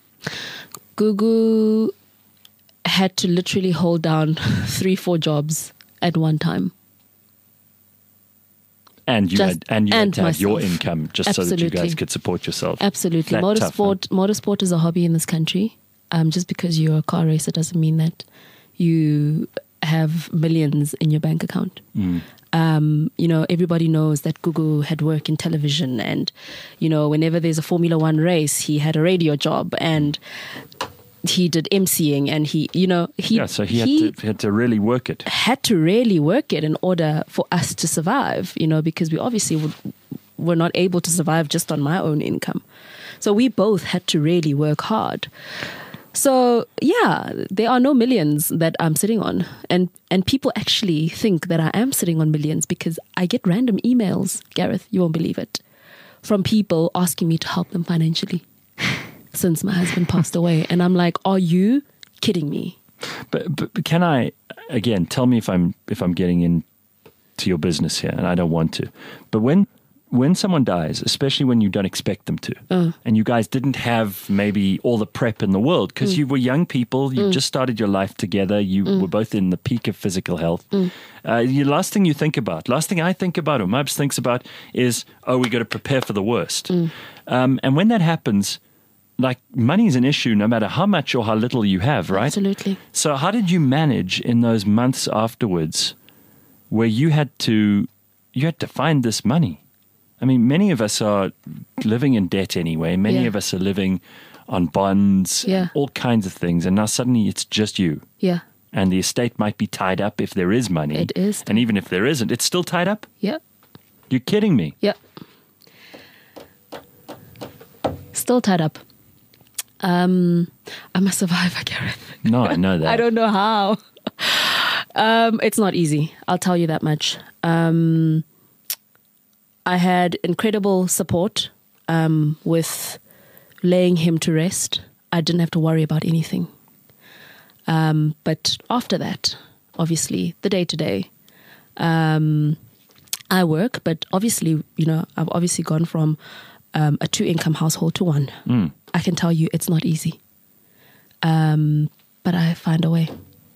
Gugu had to literally hold down three, four jobs at one time. And you Just- had, and you and had to have your myself. income just so that you guys Absolutely. could support yourself. Absolutely. That tough, huh? Motorsport motorsport is a hobby in this country. Um, just because you're a car racer doesn't mean that you have millions in your bank account. Mm. Um, you know, everybody knows that Gugu had work in television, and, you know, whenever there's a Formula One race, he had a radio job, and he did emceeing, and he, you know, he, Yeah, so he, had, to, he had to really work it. had to really work it in order for us to survive, you know, because we obviously would, were not able to survive just on my own income. So we both had to really work hard. So yeah, there are no millions that I'm sitting on, and and people actually think that I am sitting on millions because I get random emails, Gareth, you won't believe it, from people asking me to help them financially since my husband passed away, and I'm like, are you kidding me? But, but but can I, again, tell me if I'm if I'm getting into your business here, and I don't want to. But when when someone dies, especially when you don't expect them to, Uh. and you guys didn't have maybe all the prep in the world because Mm. you were young people, you Mm. just started your life together, you Mm. were both in the peak of physical health. Mm. Uh, the last thing you think about, last thing I think about, or Mubs thinks about, is, oh, we got to prepare for the worst. Mm. Um, and when that happens, like, money is an issue no matter how much or how little you have, right? Absolutely. So how did you manage in those months afterwards where you had to you had to find this money? I mean, many of us are living in debt anyway. Many Yeah. of us are living on bonds, Yeah. all kinds of things. And now suddenly it's just you. Yeah, And the estate might be tied up if there is money. it is. And even if there isn't, it's still tied up? Yeah, You're kidding me. yeah. Still tied up. Um, I'm a survivor, Gareth. No, I know that. I don't know how. Um, it's not easy. I'll tell you that much. Um, I had incredible support um, with laying him to rest, I didn't have to worry about anything. Um, but after that, obviously, the day to day, um, I work, but obviously, you know, I've obviously gone from um, a two income household to one. Mm. I can tell you it's not easy. Um, but I find a way.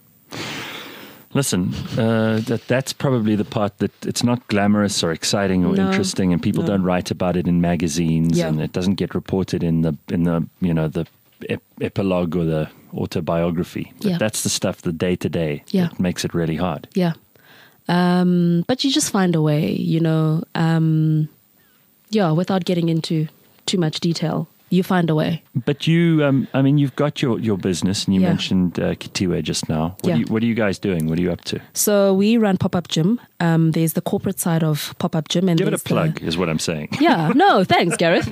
Listen, uh, that that's probably the part that it's not glamorous or exciting or No, interesting, and people no. don't write about it in magazines, Yeah. and it doesn't get reported in the in the you know the ep- epilogue or the autobiography. But Yeah. that's the stuff, the day to day, Yeah. that makes it really hard. Yeah. Um, but you just find a way, you know, um, yeah, without getting into too much detail, you find a way. But you, um, I mean, you've got your, your business, and you Yeah. mentioned uh, Kitiwe just now. What, Yeah. are you, what are you guys doing? What are you up to? So we run Pop-Up Gym. Um, there's the corporate side of Pop-Up Gym. And Give it a there's the- plug, is what I'm saying. Yeah, no, thanks, Gareth.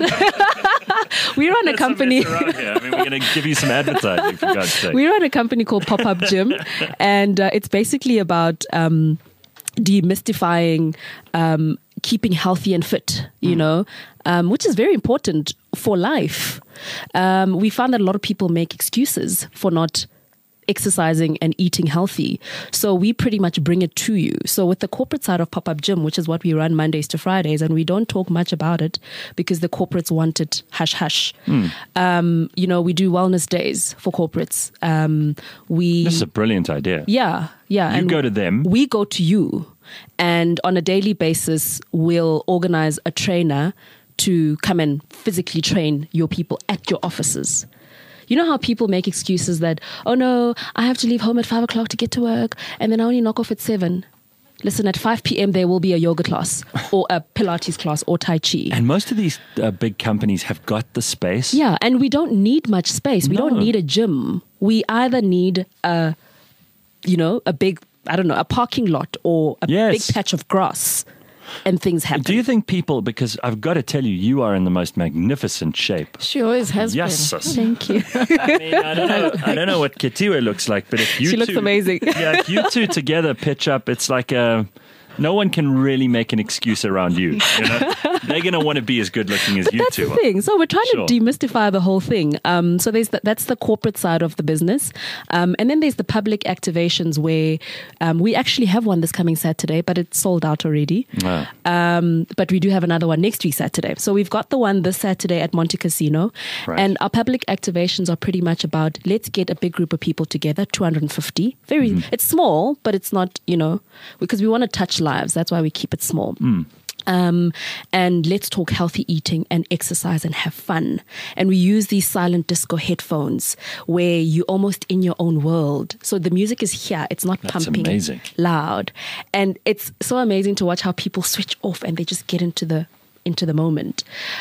We run a company. I mean, we're going to give you some advertising, for God's sake. We run a company called Pop-Up Gym, and uh, it's basically about um, demystifying um, keeping healthy and fit, you Mm. know, um, which is very important for life. Um, we found that a lot of people make excuses for not exercising and eating healthy. So we pretty much bring it to you. So with the corporate side of Pop-Up Gym, which is what we run Mondays to Fridays, and we don't talk much about it because the corporates want it hush hush. Hmm. Um, you know, we do wellness days for corporates. Um, we This is a brilliant idea. yeah, yeah. You go to them. We go to you. And on a daily basis, we'll organize a trainer to come and physically train your people at your offices. You know how people make excuses that, oh no, I have to leave home at five o'clock to get to work, and then I only knock off at seven. Listen, at five p.m. there will be a yoga class or a Pilates class or Tai Chi. And most of these uh, big companies have got the space. Yeah, and we don't need much space. We No. don't need a gym. We either need a, you know, a big, I don't know, a parking lot or a Yes. big patch of grass, and things happen. Do you think people, because I've got to tell you, you are in the most magnificent shape. She always has Yes, been. sis. Thank you. I mean, I don't know, I don't know what Kitiwe looks like, but if you She looks two, amazing. Yeah, if you two together pitch up, it's like a. No one can really make an excuse around you. You know, they're going to want to be as good looking as you That's two the are. thing. So we're trying Sure. to demystify the whole thing. Um, so there's the, that's the corporate side of the business, um, and then there's the public activations where um, we actually have one this coming Saturday, but it's sold out already. Ah. Um, but we do have another one next week Saturday. So we've got the one this Saturday at Monte Casino, Right. and our public activations are pretty much about let's get a big group of people together, two hundred fifty. Very, Mm-hmm. it's small, but it's not, you know, because we want to touch lives. That's why we keep it small. Mm. Um, and let's talk healthy eating and exercise and have fun. And we use these silent disco headphones where you're almost in your own world. So the music is here. It's not That's pumping amazing. loud. And it's so amazing to watch how people switch off and they just get into the into the moment.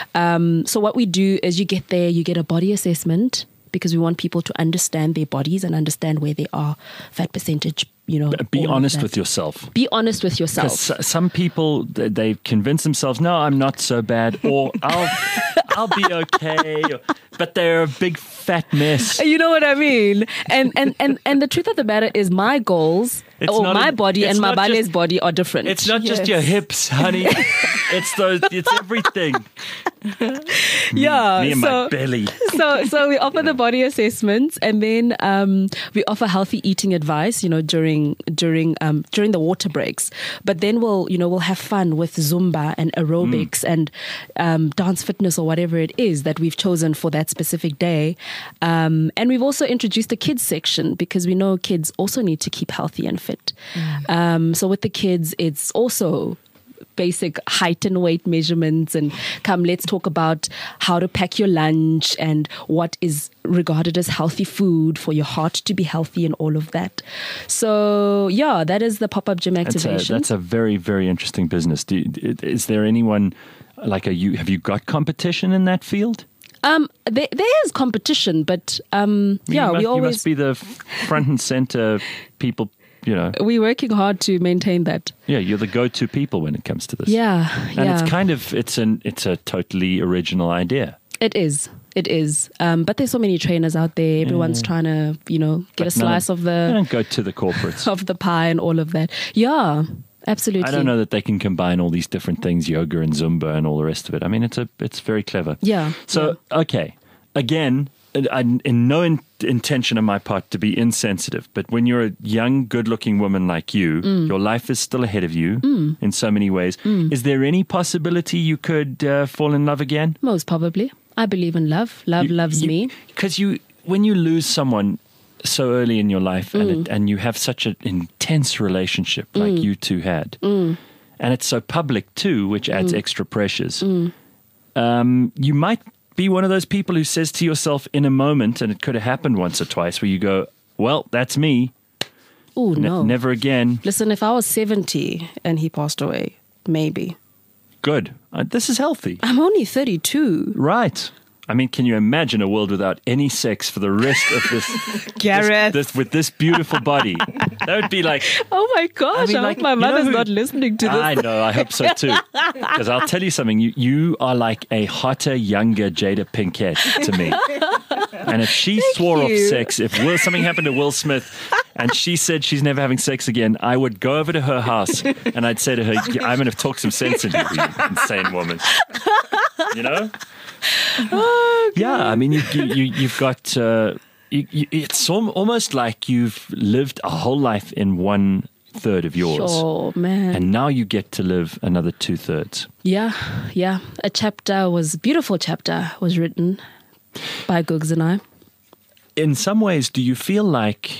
Um, so what we do is you get there, you get a body assessment because we want people to understand their bodies and understand where they are, fat percentage, you know. Be all of honest that. with yourself. Be honest with yourself. Because some people, they, they convince themselves, no, I'm not so bad, or I'll, I'll be okay, but they're a big fat mess. You know what I mean? And and and and the truth of the matter is, my goals It's or not my a- body it's and my not Bale's just- body are different. It's not just Yes. your hips, honey. It's those. It's everything. yeah. Me and so my belly. so so we offer the body assessments, and then um, we offer healthy eating advice. You know, during during um, during the water breaks. But then we'll you know we'll have fun with Zumba and aerobics Mm. and um, dance fitness or whatever it is that we've chosen for that specific day. Um, and we've also introduced a kids section because we know kids also need to keep healthy and fit. Um, so with the kids, it's also basic height and weight measurements, and come let's talk about how to pack your lunch and what is regarded as healthy food for your heart to be healthy and all of that. So yeah, that is the Pop-Up Gym That's a, activation. that's a very, very interesting business. Do you, is there anyone like? Are you? Have you got competition in that field? um there, there is competition, but um yeah you must, we you always must be the front and center people. You know, we're working hard to maintain that. yeah, you're the go-to people when it comes to this. Yeah, and yeah. it's kind of it's an it's a totally original idea. It is. It is. Um, but there's so many trainers out there. Everyone's trying to, you know, get But a none slice of They the don't go to the corporates. of the pie and all of that. Yeah. absolutely. I don't know that they can combine all these different things, yoga and Zumba and all the rest of it. I mean, it's a it's very clever. Yeah. So, okay, again, I, in no in, intention on my part to be insensitive, but when you're a young, good-looking woman like you, Mm. your life is still ahead of you in so many ways. Mm. Is there any possibility you could uh, fall in love again? Most probably. I believe in love. Love You- loves you- me. Because you, when you lose someone so early in your life and Mm. it, and you have such an intense relationship like you two had, Mm. and it's so public too, which adds extra pressures. Um, you might be one of those people who says to yourself in a moment, and it could have happened once or twice, where you go, "Well, that's me. Oh, Ne- no. never again." Listen, if I was seventy and he passed away, maybe. Good. Uh, this is healthy, I'm only thirty-two. right? I mean, can you imagine a world without any sex for the rest of this, Gareth. this, this with this beautiful body? That would be like. Oh my gosh, I, mean, like, hope my you know mother's who- not listening to this. I know, I hope so too. Because I'll tell you something, you, you are like a hotter, younger Jada Pinkett to me. And if she swore off you. sex, if Will, something happened to Will Smith and she said she's never having sex again, I would go over to her house and I'd say to her, I'm going to talk some sense into you, you insane woman. You know? Oh, Yeah, I mean, you, you, you, you've got, uh, you, you, it's al- almost like you've lived a whole life in one third of yours. Sure, man. And now you get to live another two thirds. Yeah, yeah. A chapter was, a beautiful chapter was written by Googs and I. In some ways, do you feel like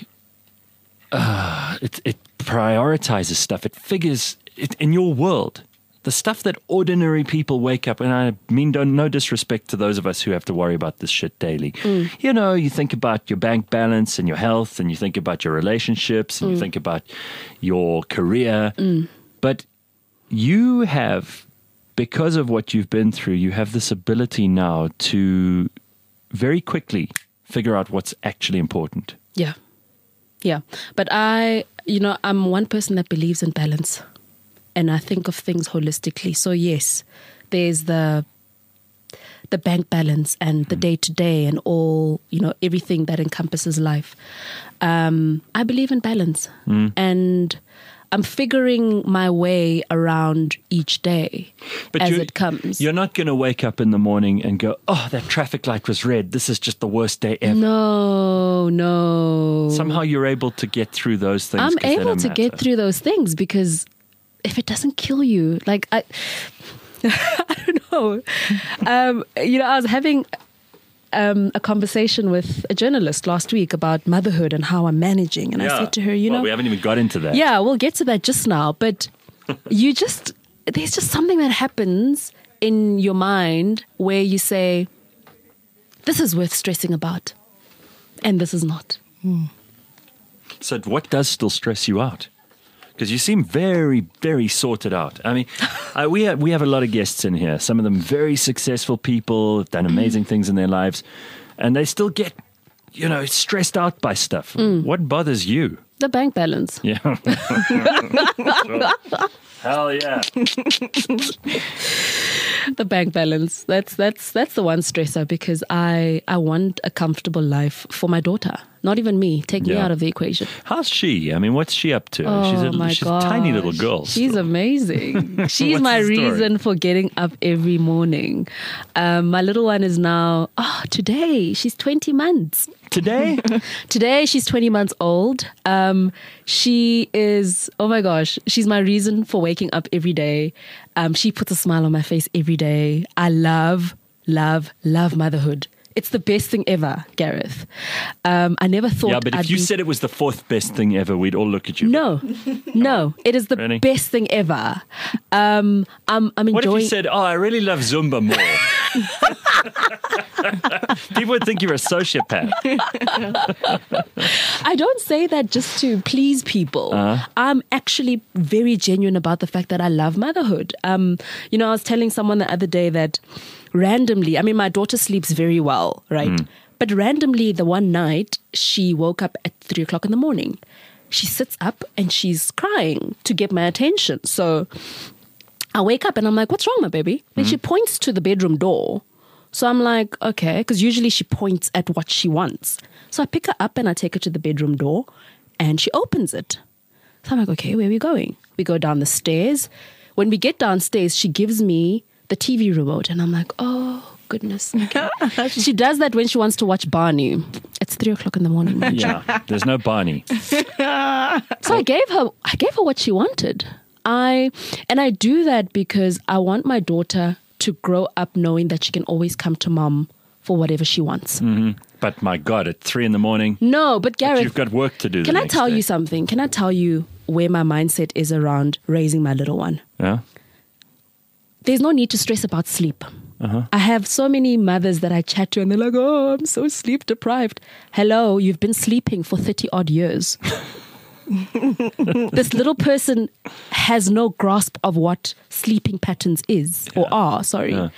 uh, it, it prioritizes stuff? It figures it, in your world, the stuff that ordinary people wake up, and I mean don't, no disrespect to those of us who have to worry about this shit daily. You know, you think about your bank balance and your health, and you think about your relationships, and you think about your career. But you have, because of what you've been through, you have this ability now to very quickly figure out what's actually important. Yeah. Yeah. But I, you know, I'm one person that believes in balance and I think of things holistically. So yes, there's the the bank balance and the day to day and all, you know, everything that encompasses life. Um, I believe in balance and I'm figuring my way around each day as you- it comes. You're not going to wake up in the morning and go, oh, that traffic light was red. This is just the worst day ever. No, no. Somehow you're able to get through those things. I'm 'cause they able don't to get matter. through those things because if it doesn't kill you, like I, I don't know. Um, you know, I was having um, a conversation with a journalist last week about motherhood and how I'm managing, and I Yeah. said to her, you well, know, we haven't even got into that. yeah, we'll get to that just now, but you just there's just something that happens in your mind where you say, this is worth stressing about, and this is not. So what does still stress you out? Because you seem very, very sorted out. I mean, I, we have, we have a lot of guests in here. Some of them very successful people, have done amazing things in their lives, and they still get, you know, stressed out by stuff. What bothers you? The bank balance. Yeah. Hell yeah. The bank balance. That's that's that's the one stressor because I I want a comfortable life for my daughter. Not even me. Take me Yeah. out of the equation. How's she? I mean, what's she up to? Oh she's a, my she's gosh. a tiny little girl. She's still. amazing. She's What's my the story? reason for getting up every morning. Um, my little one is now, oh, today she's twenty months. Today? Today she's twenty months old. Um, she is, oh my gosh, she's my reason for waking up every day. Um, she puts a smile on my face every day. I love, love, love motherhood. It's the best thing ever, Gareth. Um, I never thought Yeah, but if I'd you be... said it was the fourth best thing ever, we'd all look at you. No, no, it is the Really? best thing ever. Um, I'm, I'm What enjoying... if you said, oh, I really love Zumba more? People would think you're a sociopath. I don't say that just to please people. Uh-huh. I'm actually very genuine about the fact that I love motherhood. Um, you know, I was telling someone the other day that randomly, I mean, my daughter sleeps very well, right? Mm. But randomly, the one night, she woke up at three o'clock in the morning. She sits up and she's crying to get my attention. So I wake up and I'm like, what's wrong, my baby? And she points to the bedroom door. So I'm like, okay, because usually she points at what she wants. So I pick her up and I take her to the bedroom door and she opens it. So I'm like, okay, where are we going? We go down the stairs. When we get downstairs, she gives me the T V remote. And I'm like, oh, goodness. Okay. She does that when she wants to watch Barney. It's three o'clock in the morning. Yeah, there's no Barney. So I gave her, I gave her what she wanted. I and I do that because I want my daughter to grow up knowing that she can always come to mom for whatever she wants. Mm-hmm. But my God, at three in the morning, No, but Gareth, but you've got work to do. can the I next tell day. you something? Can I tell you where my mindset is around raising my little one? Yeah. There's no need to stress about sleep. Uh-huh. I have so many mothers that I chat to and they're like, oh, I'm so sleep deprived. Hello, you've been sleeping for thirty odd years. This little person has no grasp of what sleeping patterns is or are, sorry. Yeah.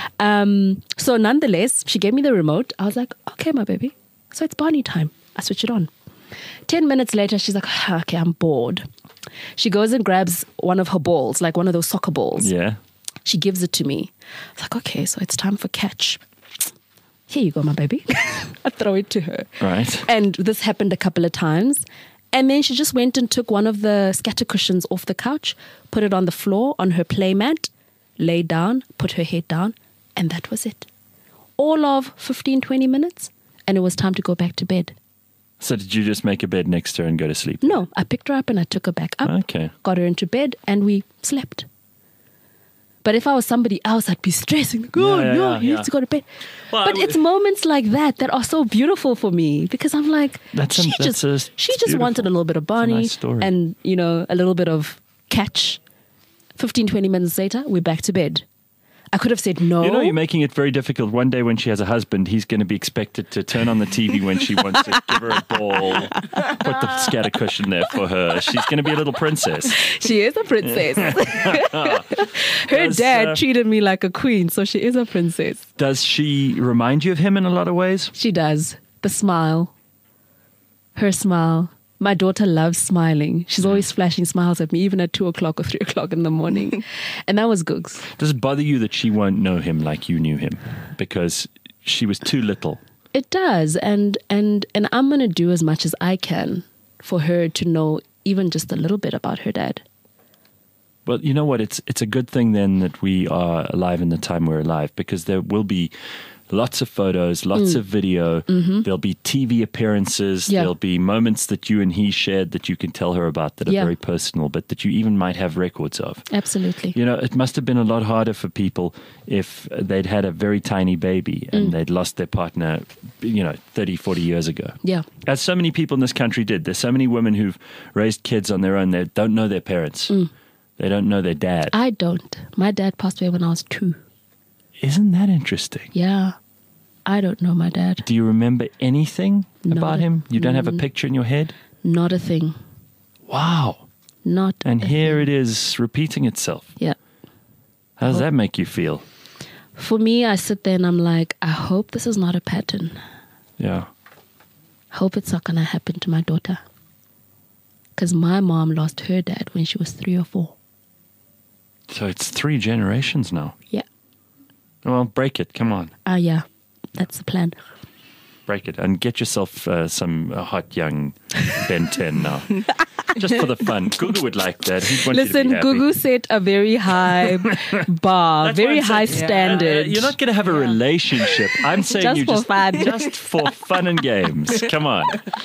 Um, so nonetheless, she gave me the remote. I was like, okay, my baby. So it's Barney time. I switch it on. Ten minutes later, she's like, "Ah, okay, I'm bored. She goes and grabs one of her balls, like one of those soccer balls. Yeah. She gives it to me. I was like, okay, so it's time for catch. Here you go, my baby. I throw it to her. Right. And this happened a couple of times. And then she just went and took one of the scatter cushions off the couch, put it on the floor on her play mat, lay down, put her head down, and that was it. All of fifteen, twenty minutes, and it was time to go back to bed. So did you just make a bed next to her and go to sleep? No, I picked her up and I took her back up, Okay. got her into bed, and we slept. But if I was somebody else, I'd be stressing. Like, oh, Yeah, yeah, no, yeah, you yeah. need to go to bed. Well, but I- it's moments like that that are so beautiful for me because I'm like, That's a- she that's just, a- she it's just wanted a beautiful. little bit of It's a Barney nice story. and, you know, a little bit of catch. fifteen, twenty minutes later, we're back to bed. I could have said no. You know, you're making it very difficult. One day when she has a husband, he's going to be expected to turn on the T V when she wants to give her a ball, put the scatter cushion there for her. She's going to be a little princess. She is a princess. Her Does, dad uh, treated me like a queen, so she is a princess. Does she remind you of him in a lot of ways? She does. The smile. Her smile. My daughter loves smiling. She's always flashing smiles at me, even at two o'clock or three o'clock in the morning. And that was Googs. Does it bother you that she won't know him like you knew him because she was too little? It does. And and and I'm going to do as much as I can for her to know even just a little bit about her dad. Well, you know what? It's it's a good thing then that we are alive in the time we're alive because there will be lots of photos, lots of video. There'll be T V appearances. Mm. Yeah. There'll be moments that you and he shared that you can tell her about that are Yeah. very personal, but that you even might have records of. Absolutely. You know, it must have been a lot harder for people if they'd had a very tiny baby and Mm. they'd lost their partner, you know, thirty, forty years ago. Yeah. As so many people in this country did. There's so many women who've raised kids on their own. They don't know their parents. They don't know their dad. I don't. My dad passed away when I was two. Isn't that interesting? Yeah. I don't know my dad. Do you remember anything Not about a- him? You don't have a mm. picture in your head? Not a thing. Wow. Not And a here thing. it is repeating itself. Yeah. How does that make you feel? For me, I sit there and I'm like, I hope this is not a pattern. Yeah. Hope it's not going to happen to my daughter. Because my mom lost her dad when she was three or four. So it's three generations now. Yeah. Well, break it. Come on. Ah, yeah. That's the plan. Break it. And get yourself uh, some uh, hot young Ben ten now. Just for the fun. Gugu would like that. He'd want Listen, you to be happy. Gugu set a very high bar, That's very what I'm high saying. standard. Uh, you're not going to have a relationship. I'm saying Just you for just fun. just for fun and games. Come on.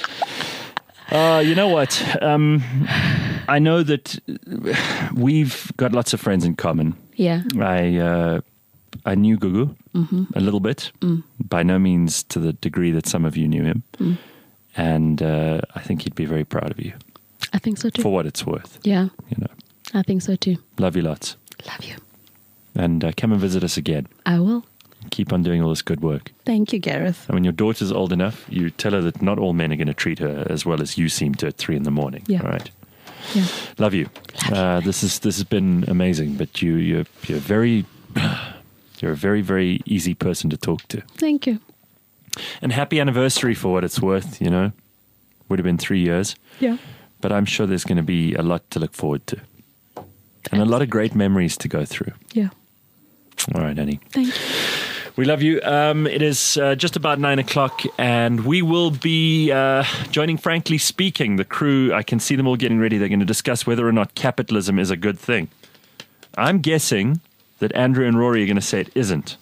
Uh, you know what? Um, I know that we've got lots of friends in common. Yeah. I uh, I knew Gugu Mm-hmm. a little bit, Mm. by no means to the degree that some of you knew him, Mm. and uh, I think he'd be very proud of you I think so too. for what it's worth. Yeah. You know, I think so too. love you lots, Love you. and uh, come and visit us again. I will. Keep on doing all this good work. Thank you, Gareth. And when your daughter's old enough, you tell her that not all men are going to treat her as well as you seem to at three in the morning. Yeah. All right. Yeah. Love you. Uh, this is this has been amazing. But you you're you're very you're a very very easy person to talk to. Thank you. And happy anniversary for what it's worth. You know, would have been three years. Yeah. But I'm sure there's going to be a lot to look forward to, and a lot of great memories to go through. Yeah. All right, Annie. Thank you. We love you. Um, it is uh, just about nine o'clock, and we will be uh, joining Frankly Speaking. The crew, I can see them all getting ready. They're going to discuss whether or not capitalism is a good thing. I'm guessing that Andrew and Rory are going to say it isn't.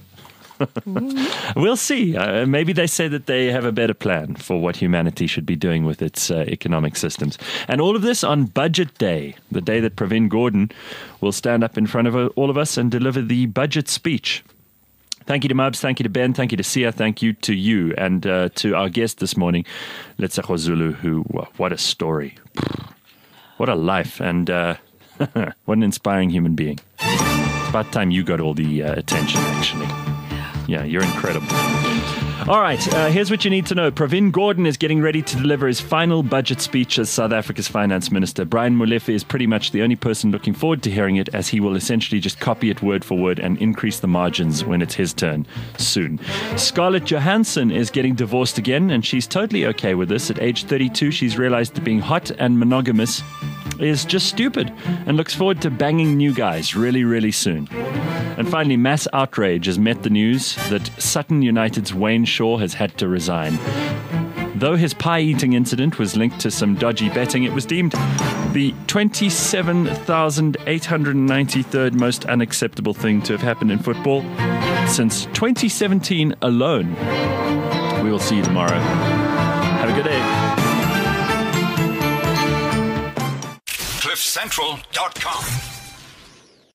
We'll see. Uh, maybe they say that they have a better plan for what humanity should be doing with its uh, economic systems. And all of this on Budget Day, the day that Pravin Gordhan will stand up in front of all of us and deliver the budget speech. Thank you to Mubs, thank you to Ben, thank you to Sia, thank you to you, and uh, to our guest this morning, Letsego Zulu, who, what a story. What a life, and uh, what an inspiring human being. It's about time you got all the uh, attention, actually. Yeah, you're incredible. All right, uh, here's what you need to know. Pravin Gordhan is getting ready to deliver his final budget speech as South Africa's finance minister. Brian Molefe is pretty much the only person looking forward to hearing it, as he will essentially just copy it word for word and increase the margins when it's his turn soon. Scarlett Johansson is getting divorced again, and she's totally okay with this. At age thirty-two, she's realized that being hot and monogamous is just stupid and looks forward to banging new guys really, really soon. And finally, mass outrage has met the news that Sutton United's Wayne Shaw has had to resign. Though his pie-eating incident was linked to some dodgy betting, it was deemed the twenty-seven thousand eight hundred ninety-third most unacceptable thing to have happened in football since twenty seventeen alone. We will see you tomorrow. Have a good day. cliff central dot com